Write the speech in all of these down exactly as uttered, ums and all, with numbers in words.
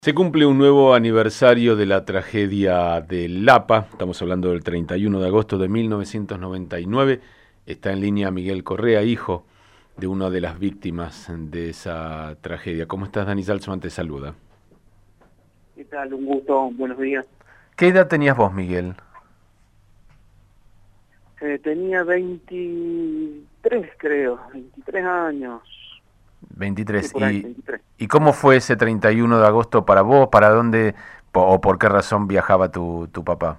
Se cumple un nuevo aniversario de la tragedia de Lapa, estamos hablando del treinta y uno de agosto de mil novecientos noventa y nueve. Está en línea Miguel Correa, hijo de una de las víctimas de esa tragedia. ¿Cómo estás, Dani Salzman? Te saluda. ¿Qué tal? Un gusto, buenos días. ¿Qué edad tenías vos, Miguel? Eh, tenía veintitrés, creo, veintitrés años. Sí, veintitrés. por ahí, ¿Y, veintitrés. y cómo fue ese treinta y uno de agosto para vos? ¿Para dónde po- o por qué razón viajaba tu, tu papá?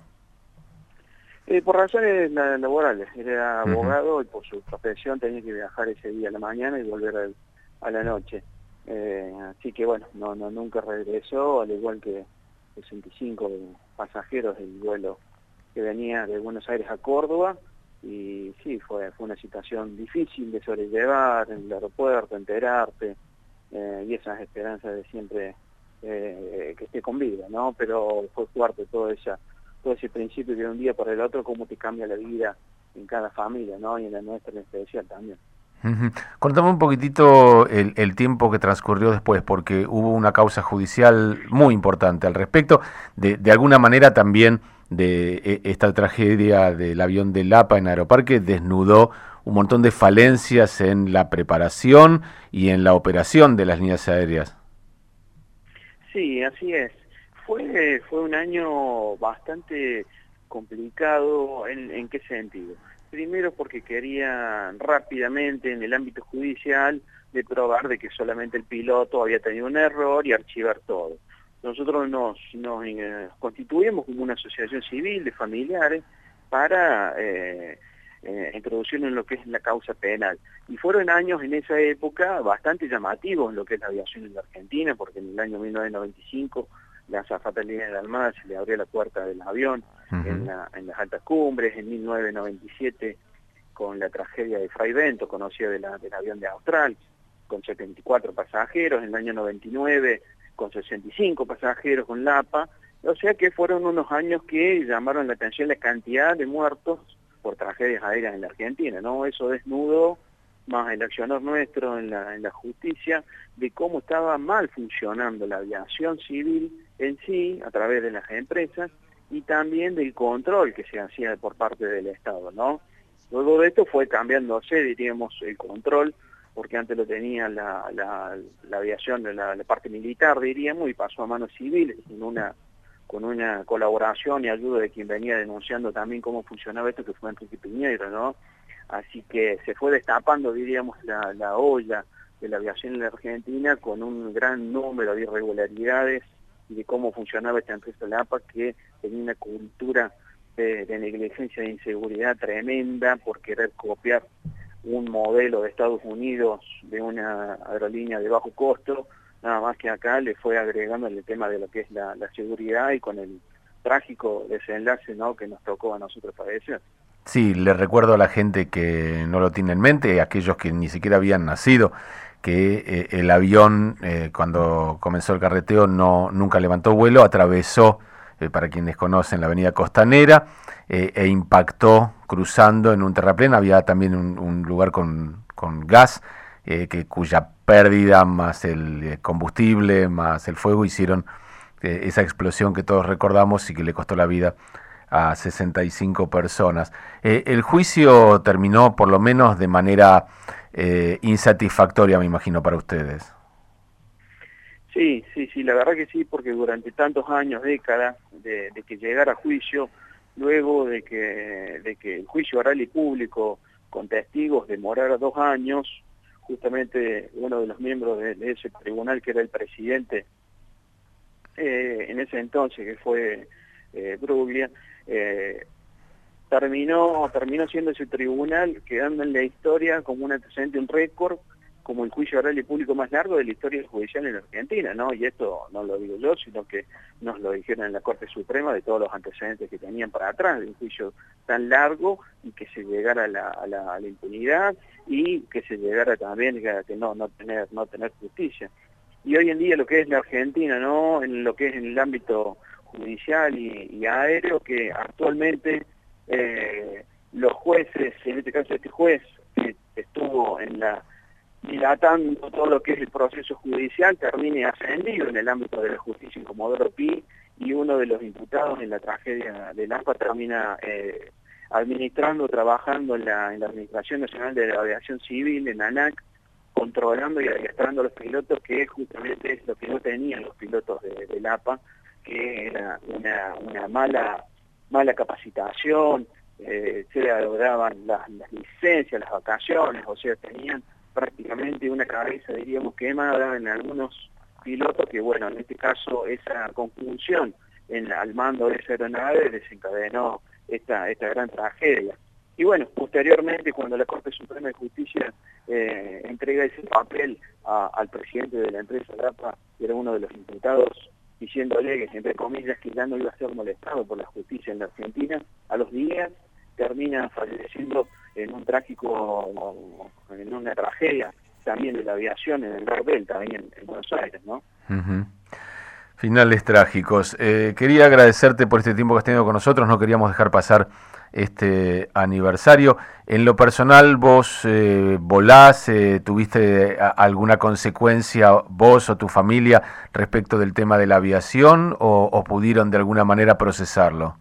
Eh, por razones la- laborales, era Ujú. abogado y por su profesión tenía que viajar ese día a la mañana y volver al- a la noche. Eh, así que bueno, no, no nunca regresó, al igual que sesenta y cinco pasajeros del vuelo que venía de Buenos Aires a Córdoba. Y sí, fue, fue una situación difícil de sobrellevar en el aeropuerto, enterarte, eh, y esas esperanzas de siempre eh, que esté con vida, ¿no? Pero fue fuerte todo, esa, todo ese principio que de un día para el otro, cómo te cambia la vida en cada familia, ¿no? Y en la nuestra en especial también. Ujú. Contame un poquitito el, el tiempo que transcurrió después, porque hubo una causa judicial muy importante al respecto. De, de alguna manera también de e- esta tragedia del avión de Lapa en Aeroparque desnudó un montón de falencias en la preparación y en la operación de las líneas aéreas. Sí, así es. Fue, fue un año bastante complicado. ¿En, en qué sentido? Primero porque querían rápidamente en el ámbito judicial de probar de que solamente el piloto había tenido un error y archivar todo. Nosotros nos, nos eh, constituimos como una asociación civil de familiares para eh, eh, introducirnos en lo que es la causa penal. Y fueron años en esa época bastante llamativos en lo que es la aviación en la Argentina, porque en el año mil novecientos noventa y cinco la azafata de línea de la Armada se le abrió la puerta del avión en, Ujú. la, en las altas cumbres. En mil novecientos noventa y siete con la tragedia de Fray Bento, conocida de la, del avión de Austral, con setenta y cuatro pasajeros. En el año noventa y nueve con sesenta y cinco pasajeros con Lapa. O sea que fueron unos años que llamaron la atención la cantidad de muertos por tragedias aéreas en la Argentina, ¿no? Eso desnudó más el accionar nuestro en la, en la justicia, de cómo estaba mal funcionando la aviación civil en sí, a través de las empresas, y también del control que se hacía por parte del Estado, ¿no? Luego de esto fue cambiándose, diríamos, el control, porque antes lo tenía la, la, la aviación, la, la parte militar, diríamos, y pasó a manos civiles, en una con una colaboración y ayuda de quien venía denunciando también cómo funcionaba esto, que fue Enrique Piñero, ¿no? Así que se fue destapando, diríamos, la, la olla de la aviación en la Argentina con un gran número de irregularidades y de cómo funcionaba esta empresa Lapa, que tenía una cultura de, de negligencia e inseguridad tremenda por querer copiar un modelo de Estados Unidos de una aerolínea de bajo costo. Nada más que acá le fue agregando el tema de lo que es la, la seguridad, y con el trágico desenlace, ¿no?, que nos tocó a nosotros padecer. Sí, le recuerdo a la gente que no lo tiene en mente, aquellos que ni siquiera habían nacido, que eh, el avión eh, cuando comenzó el carreteo no nunca levantó vuelo, atravesó, eh, para quienes conocen, la avenida Costanera eh, e impactó cruzando en un terraplén. Había también un, un lugar con, con gas, eh, que, cuya pérdida más el eh, combustible más el fuego hicieron eh, esa explosión que todos recordamos y que le costó la vida a sesenta y cinco personas. Eh, el juicio terminó por lo menos de manera eh, insatisfactoria, me imagino, para ustedes. Sí, sí, sí, la verdad que sí, porque durante tantos años, décadas, de, de que llegara a juicio, luego de que, de que el juicio oral y público con testigos demorara dos años, justamente uno de los miembros de, de ese tribunal, que era el presidente eh, en ese entonces, que fue eh, Bruglia, eh, terminó, terminó siendo ese tribunal quedando en la historia como un antecedente, un récord, como el juicio oral y público más largo de la historia judicial en la Argentina, ¿no? Y esto no lo digo yo, sino que nos lo dijeron en la Corte Suprema, de todos los antecedentes que tenían para atrás, de un juicio tan largo y que se llegara a la, a la, a la impunidad, y que se llegara también a que no, no tener, no tener justicia. Y hoy en día lo que es la Argentina, ¿no?, en lo que es en el ámbito judicial y, y aéreo, que actualmente eh, los jueces, en este caso este juez que estuvo en la dilatando todo lo que es el proceso judicial, termine ascendido en el ámbito de la justicia en Comodoro Pi, y uno de los imputados en la tragedia del AMPA termina eh, administrando, trabajando en la, en la Administración Nacional de la Aviación Civil, en ANAC, controlando y adiestrando a los pilotos, que justamente es lo que no tenían los pilotos de, del APA, que era una, una mala, mala capacitación, eh, se le lograban las, las licencias, las vacaciones, o sea, tenían prácticamente una cabeza, diríamos, quemada en algunos pilotos, que bueno, en este caso esa conjunción en, al mando de esa aeronave desencadenó esta, esta gran tragedia. Y bueno, posteriormente, cuando la Corte Suprema de Justicia eh, entrega ese papel a, al presidente de la empresa D A P A, que era uno de los imputados, diciéndole que, entre comillas, que ya no iba a ser molestado por la justicia en la Argentina, a los días termina falleciendo en un trágico, en una tragedia también de la aviación en el Nordel, también en, en Buenos Aires, ¿no? Uh-huh. Finales trágicos. Eh, quería agradecerte por este tiempo que has tenido con nosotros, no queríamos dejar pasar este aniversario. En lo personal, vos eh, volás, eh, ¿tuviste a, alguna consecuencia vos o tu familia respecto del tema de la aviación o, o pudieron de alguna manera procesarlo?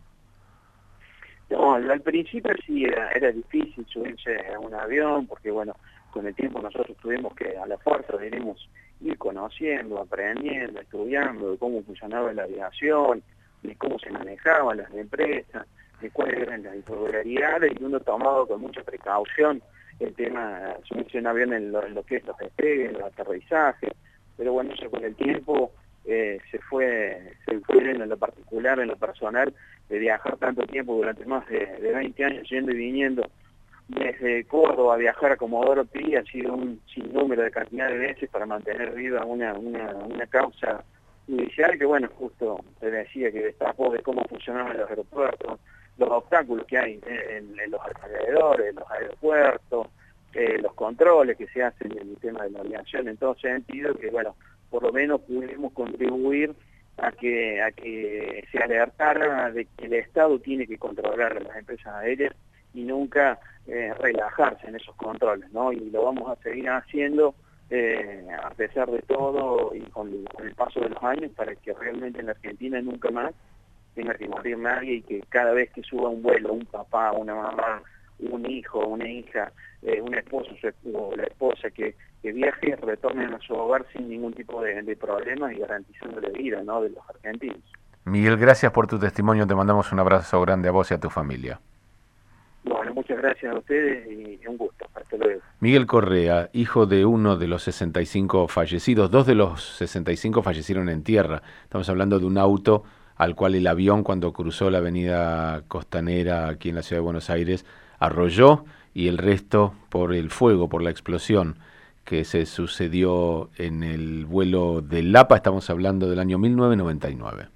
No, al principio sí era, era difícil subirse a un avión, porque bueno, con el tiempo nosotros tuvimos que a la fuerza debemos ir conociendo, aprendiendo, estudiando de cómo funcionaba la aviación, de cómo se manejaban las empresas, de cuáles eran las irregularidades, y uno tomaba con mucha precaución el tema de subirse a un avión en lo, en lo que es los despegues, los aterrizajes, pero bueno, eso con el tiempo eh, se fue se fue en lo particular, en lo personal, de viajar tanto tiempo durante más de, de veinte años, yendo y viniendo desde Córdoba a viajar a Comodoro Pi, ha sido un sinnúmero de cantidad de veces para mantener viva una, una, una causa judicial que, bueno, justo te decía, que destapó de cómo funcionaban los aeropuertos, los obstáculos que hay en, en los alrededores, los aeropuertos, eh, los controles que se hacen en el tema de la aviación, en todo sentido, que, bueno, por lo menos pudimos contribuir a que, a que se alertara de que el Estado tiene que controlar a las empresas aéreas y nunca eh, relajarse en esos controles, ¿no? Y lo vamos a seguir haciendo eh, a pesar de todo y con, con el paso de los años, para que realmente en la Argentina nunca más tenga que morir nadie, y que cada vez que suba un vuelo, un papá, una mamá, un hijo, una hija, eh, un esposo o la esposa que, que viaje, retornen a su hogar sin ningún tipo de, de problemas y garantizándole vida, ¿no?, de los argentinos. Miguel, gracias por tu testimonio, te mandamos un abrazo grande a vos y a tu familia. Bueno, muchas gracias a ustedes y un gusto. Hasta luego. Miguel Correa, hijo de uno de los sesenta y cinco fallecidos, dos de los sesenta y cinco fallecieron en tierra. Estamos hablando de un auto al cual el avión, cuando cruzó la avenida Costanera aquí en la ciudad de Buenos Aires, arrolló, y el resto por el fuego, por la explosión que se sucedió en el vuelo del APA. Estamos hablando del año mil novecientos noventa y nueve.